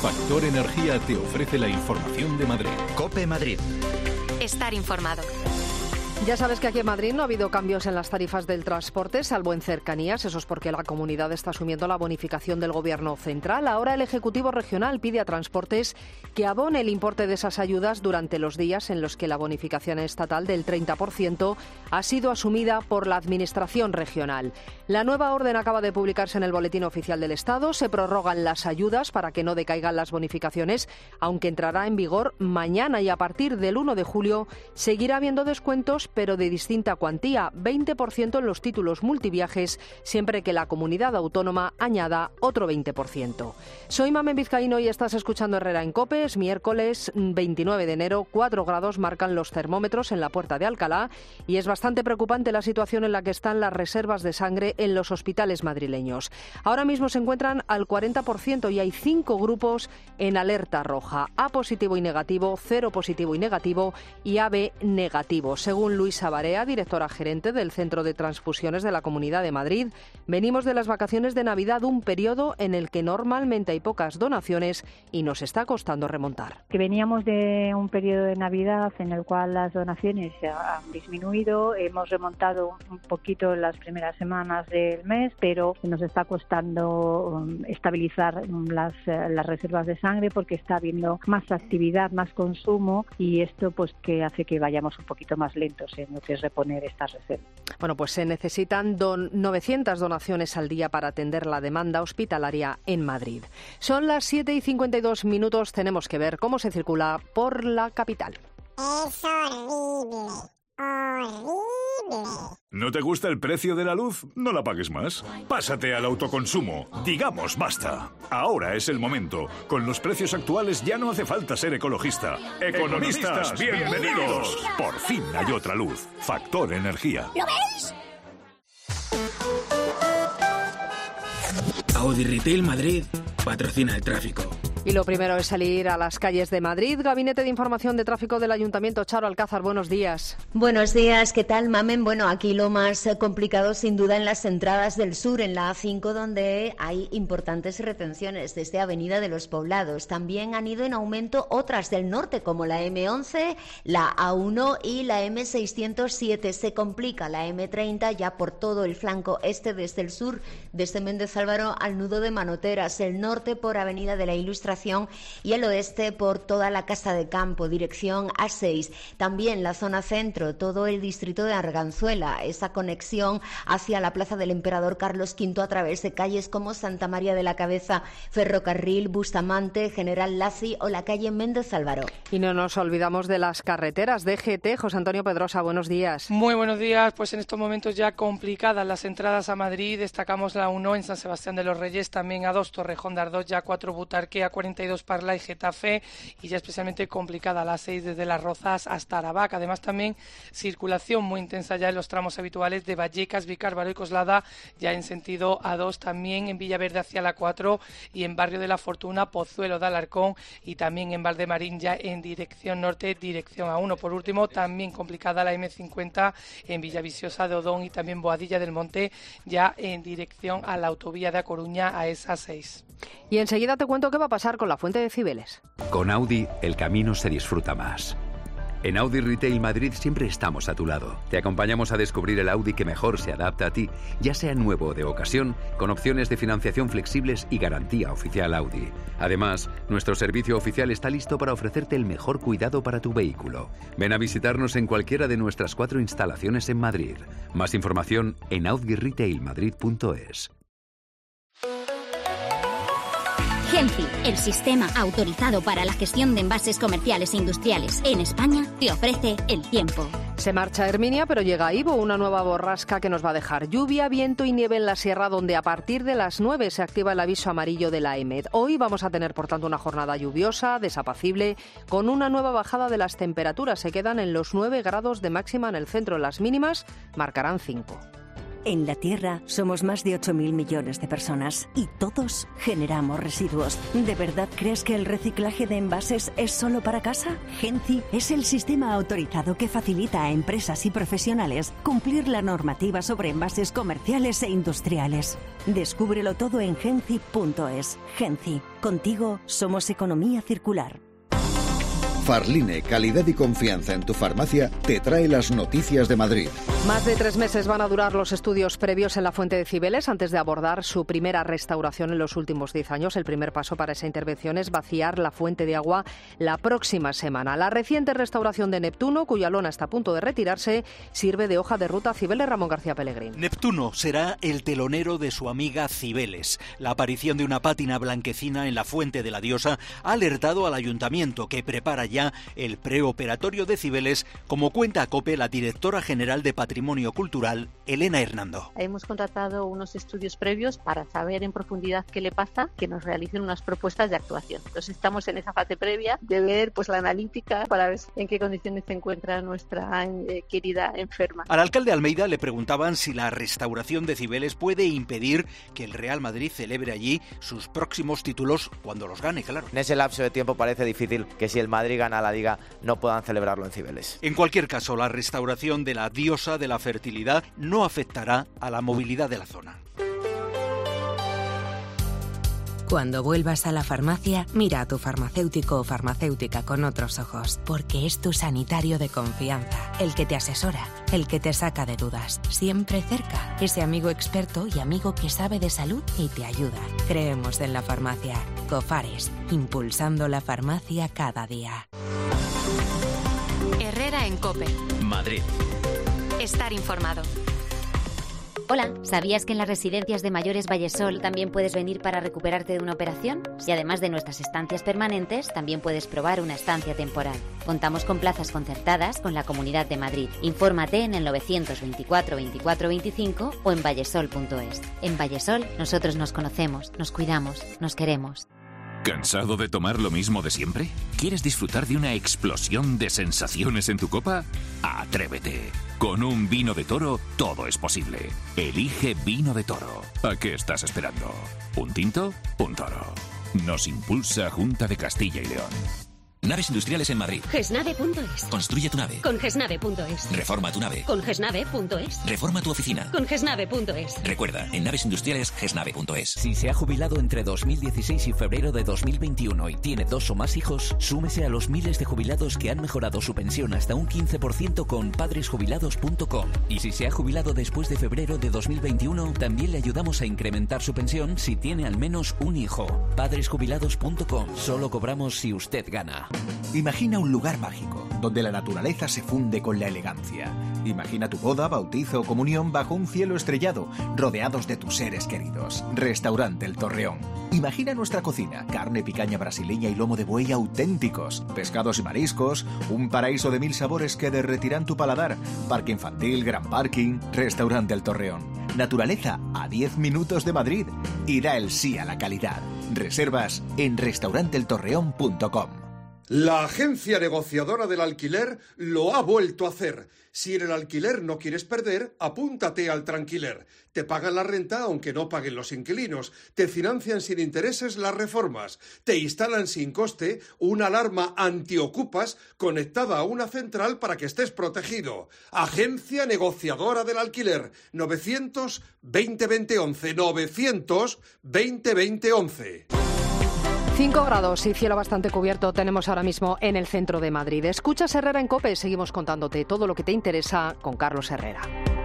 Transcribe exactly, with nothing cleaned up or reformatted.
Factor Energía te ofrece la información de Madrid. COPE Madrid. Estar informado. Ya sabes que aquí en Madrid no ha habido cambios en las tarifas del transporte, salvo en cercanías. Eso es porque la comunidad está asumiendo la bonificación del Gobierno central. Ahora el Ejecutivo Regional pide a Transportes que abone el importe de esas ayudas durante los días en los que la bonificación estatal del treinta por ciento ha sido asumida por la Administración regional. La nueva orden acaba de publicarse en el Boletín Oficial del Estado. Se prorrogan las ayudas para que no decaigan las bonificaciones, aunque entrará en vigor mañana y a partir del uno de julio seguirá habiendo descuentos, pero de distinta cuantía, veinte por ciento en los títulos multiviajes, siempre que la comunidad autónoma añada otro veinte por ciento. Soy Mamen Vizcaíno y estás escuchando Herrera en COPE. Es miércoles veintinueve de enero, cuatro grados marcan los termómetros en la Puerta de Alcalá y es bastante preocupante la situación en la que están las reservas de sangre en los hospitales madrileños. Ahora mismo se encuentran al cuarenta por ciento y hay cinco grupos en alerta roja: A positivo y negativo, cero positivo y negativo y A B negativo. Según Luisa Barea, directora gerente del Centro de Transfusiones de la Comunidad de Madrid, venimos de las vacaciones de Navidad, un periodo en el que normalmente hay pocas donaciones y nos está costando remontar. Que veníamos de un periodo de Navidad en el cual las donaciones han disminuido, hemos remontado un poquito en las primeras semanas del mes, pero nos está costando estabilizar las, las reservas de sangre porque está habiendo más actividad, más consumo y esto pues que hace que vayamos un poquito más lentos en lo que es reponer estas reservas. Bueno, pues se necesitan don novecientas donaciones al día para atender la demanda hospitalaria en Madrid. Son las siete y cincuenta y dos minutos, tenemos que ver cómo se circula por la capital. Es horrible, horrible. ¿No te gusta el precio de la luz? No la pagues más. Pásate al autoconsumo. Digamos basta. Ahora es el momento. Con los precios actuales ya no hace falta ser ecologista. Economistas, bienvenidos. Por fin hay otra luz. Factor Energía. ¿Lo veis? Audi Retail Madrid patrocina el tráfico. Y lo primero es salir a las calles de Madrid. Gabinete de Información de Tráfico del Ayuntamiento. Charo Alcázar, buenos días. Buenos días, ¿qué tal, Mamen? Bueno, aquí lo más complicado sin duda en las entradas del sur, en la A cinco, donde hay importantes retenciones desde Avenida de los Poblados. También han ido en aumento otras del norte, como la eme once, la A uno y la eme seiscientos siete. Se complica la eme treinta ya por todo el flanco este desde el sur, desde Méndez Álvaro al nudo de Manoteras, el norte por Avenida de la Ilustración y el oeste por toda la Casa de Campo, dirección A seis. También la zona centro, todo el distrito de Arganzuela, esa conexión hacia la Plaza del Emperador Carlos quinto a través de calles como Santa María de la Cabeza, Ferrocarril, Bustamante, General Laci o la calle Méndez Álvaro. Y no nos olvidamos de las carreteras. D G T, José Antonio Pedrosa, buenos días. Muy buenos días. Pues en estos momentos ya complicadas las entradas a Madrid. Destacamos la uno en San Sebastián de los Reyes, también A dos Torrejón de Ardoz, ya cuatro Butarque, A cuarenta y dos Parla y Getafe, y ya especialmente complicada la seis desde Las Rozas hasta Aravac. Además también circulación muy intensa ya en los tramos habituales de Vallecas, Vicárvaro y Coslada, ya en sentido A dos, también en Villaverde hacia la cuatro y en Barrio de la Fortuna, Pozuelo de Alarcón y también en Valdemarín ya en dirección norte, dirección A uno. Por último, también complicada la eme cincuenta en Villaviciosa de Odón y también Boadilla del Monte, ya en dirección a la autovía de A Coruña a esa seis. Y enseguida te cuento qué va a pasar con la Fuente de Cibeles. Con Audi, el camino se disfruta más. En Audi Retail Madrid siempre estamos a tu lado. Te acompañamos a descubrir el Audi que mejor se adapta a ti, ya sea nuevo o de ocasión, con opciones de financiación flexibles y garantía oficial Audi. Además, nuestro servicio oficial está listo para ofrecerte el mejor cuidado para tu vehículo. Ven a visitarnos en cualquiera de nuestras cuatro instalaciones en Madrid. Más información en audi retail madrid punto es. Genfi, el sistema autorizado para la gestión de envases comerciales e industriales en España, te ofrece el tiempo. Se marcha Herminia, pero llega Ivo, una nueva borrasca que nos va a dejar lluvia, viento y nieve en la sierra, donde a partir de las nueve se activa el aviso amarillo de la EMET. Hoy vamos a tener, por tanto, una jornada lluviosa, desapacible, con una nueva bajada de las temperaturas. Se quedan en los nueve grados de máxima en el centro. Las mínimas marcarán cinco. En la Tierra somos más de ocho mil millones de personas y todos generamos residuos. ¿De verdad crees que el reciclaje de envases es solo para casa? Genci es el sistema autorizado que facilita a empresas y profesionales cumplir la normativa sobre envases comerciales e industriales. Descúbrelo todo en genci punto es. Genci, contigo somos economía circular. Farline, calidad y confianza en tu farmacia, te trae las noticias de Madrid. Más de tres meses van a durar los estudios previos en la Fuente de Cibeles antes de abordar su primera restauración en los últimos diez años. El primer paso para esa intervención es vaciar la fuente de agua la próxima semana. La reciente restauración de Neptuno, cuya lona está a punto de retirarse, sirve de hoja de ruta a Cibeles. Ramón García Pellegrín. Neptuno será el telonero de su amiga Cibeles. La aparición de una pátina blanquecina en la fuente de la diosa ha alertado al ayuntamiento, que prepara ya el preoperatorio de Cibeles, como cuenta a COPE la directora general de Patrimonio Cultural, Elena Hernando. Hemos contratado unos estudios previos para saber en profundidad qué le pasa, que nos realicen unas propuestas de actuación. Entonces estamos en esa fase previa de ver pues la analítica para ver en qué condiciones se encuentra nuestra eh, querida enferma. Al alcalde Almeida le preguntaban si la restauración de Cibeles puede impedir que el Real Madrid celebre allí sus próximos títulos cuando los gane, claro. En ese lapso de tiempo parece difícil que si el Madrid gana la Liga no puedan celebrarlo en Cibeles. En cualquier caso, la restauración de la diosa de la fertilidad no afectará a la movilidad de la zona. Cuando vuelvas a la farmacia, mira a tu farmacéutico o farmacéutica con otros ojos, porque es tu sanitario de confianza, el que te asesora, el que te saca de dudas, siempre cerca, ese amigo experto y amigo que sabe de salud y te ayuda. Creemos en la farmacia. Cofares, impulsando la farmacia cada día. Herrera en COPE. Madrid. Estar informado. Hola, ¿sabías que en las residencias de mayores Vallesol también puedes venir para recuperarte de una operación? Y además de nuestras estancias permanentes, también puedes probar una estancia temporal. Contamos con plazas concertadas con la Comunidad de Madrid. Infórmate en el novecientos veinticuatro veinticuatro veinticinco o en vallesol punto es. En Vallesol nosotros nos conocemos, nos cuidamos, nos queremos. ¿Cansado de tomar lo mismo de siempre? ¿Quieres disfrutar de una explosión de sensaciones en tu copa? ¡Atrévete! Con un vino de Toro todo es posible. Elige Vino de Toro. ¿A qué estás esperando? ¿Un tinto? Un toro. Nos impulsa Junta de Castilla y León. Naves industriales en Madrid. gesnave punto es. Construye tu nave. Con gesnave punto es. Reforma tu nave. Con gesnave punto es. Reforma tu oficina. Con gesnave punto es. Recuerda, en naves industriales, gesnave punto es. Si se ha jubilado entre dos mil dieciséis y febrero de dos mil veintiuno y tiene dos o más hijos, súmese a los miles de jubilados que han mejorado su pensión hasta un quince por ciento con padres jubilados punto com. Y si se ha jubilado después de febrero de dos mil veintiuno, también le ayudamos a incrementar su pensión si tiene al menos un hijo. padres jubilados punto com. Solo cobramos si usted gana. Imagina un lugar mágico, donde la naturaleza se funde con la elegancia. Imagina tu boda, bautizo o comunión bajo un cielo estrellado, rodeados de tus seres queridos. Restaurante El Torreón. Imagina nuestra cocina, carne, picaña brasileña y lomo de buey auténticos, pescados y mariscos, un paraíso de mil sabores que derretirán tu paladar, parque infantil, gran parking. Restaurante El Torreón. Naturaleza a diez minutos de Madrid y da el sí a la calidad. Reservas en restaurante el torreón punto com. La agencia negociadora del alquiler lo ha vuelto a hacer. Si en el alquiler no quieres perder, apúntate al Tranquiler. Te pagan la renta aunque no paguen los inquilinos. Te financian sin intereses las reformas. Te instalan sin coste una alarma antiocupas conectada a una central para que estés protegido. Agencia negociadora del alquiler. novecientos veinte veinte once. novecientos veinte veinte once. cinco grados y cielo bastante cubierto tenemos ahora mismo en el centro de Madrid. Escuchas Herrera en COPE, seguimos contándote todo lo que te interesa con Carlos Herrera.